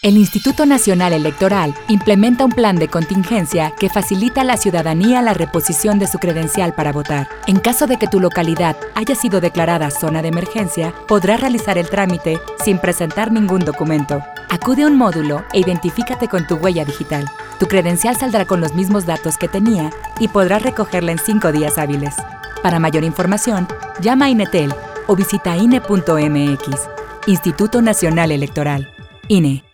El Instituto Nacional Electoral implementa un plan de contingencia que facilita a la ciudadanía la reposición de su credencial para votar. En caso de que tu localidad haya sido declarada zona de emergencia, podrás realizar el trámite sin presentar ningún documento. Acude a un módulo e identifícate con tu huella digital. Tu credencial saldrá con los mismos datos que tenía y podrás recogerla en 5 días hábiles. Para mayor información, llama a INETEL o visita INE.mx. Instituto Nacional Electoral. INE.